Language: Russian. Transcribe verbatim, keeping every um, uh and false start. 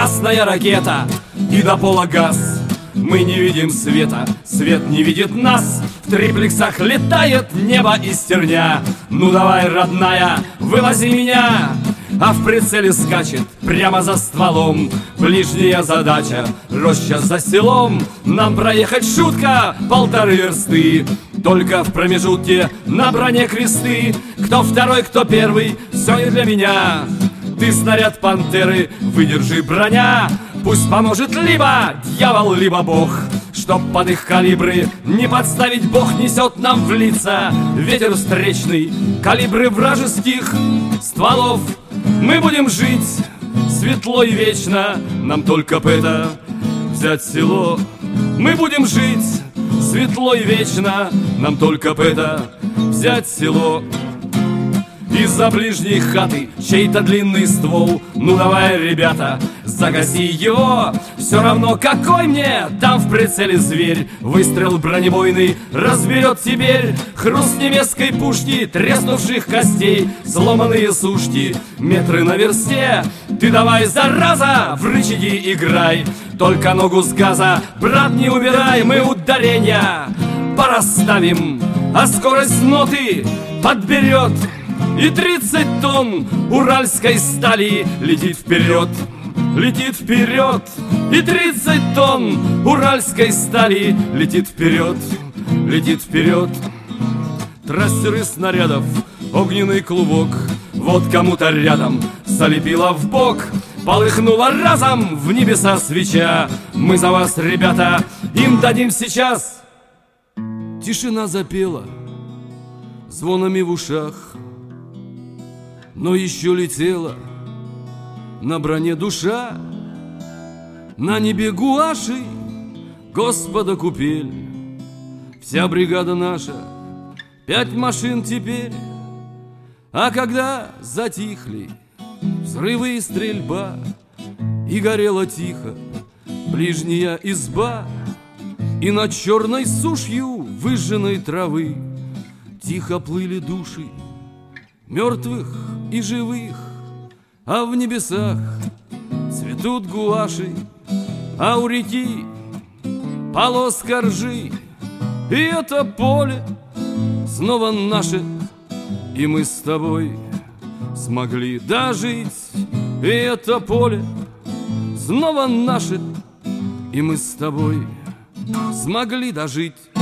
красная ракета и до пола газ. Мы не видим света, свет не видит нас. В триплексах летает небо из терня. Ну давай, родная, вывози меня. А в прицеле скачет прямо за стволом ближняя задача, роща за селом. Нам проехать шутка полторы версты, только в промежутке на броне кресты. Кто второй, кто первый, все не для меня. Ты снаряд пантеры, выдержи, броня. Пусть поможет либо дьявол, либо Бог, чтоб под их калибры не подставить. Бог несет нам в лица ветер встречный, калибры вражеских стволов. Мы будем жить светло и вечно, нам только б это взять село. Мы будем жить светло и вечно, нам только б это взять село. Из-за ближней хаты чей-то длинный ствол. Ну давай, ребята, загаси его. Все равно какой мне, там в прицеле зверь. Выстрел бронебойный разберет теперь. Хруст немецкой пушки, треснувших костей, сломанные сушки, метры на версте. Ты давай, зараза, в рычаги играй, только ногу с газа, брат, не убирай. Мы ударения порасставим, а скорость ноты подберет. И тридцать тонн уральской стали летит вперед, летит вперед. И тридцать тонн уральской стали летит вперед, летит вперед. Трассеры снарядов, огненный клубок, вот кому-то рядом залепило в бок. Полыхнула разом в небеса свеча. Мы за вас, ребята, им дадим сейчас. Тишина запела звонами в ушах, но еще летела на броне душа. На небе гуаши Господа купель. Вся бригада наша, пять машин теперь. А когда затихли взрывы и стрельба, и горела тихо ближняя изба, и над черной сушью выжженной травы тихо плыли души мертвых и живых. А в небесах цветут гуаши, а у реки полоска ржи. И это поле снова наше, и мы с тобой смогли дожить. И это поле снова наше, и мы с тобой смогли дожить.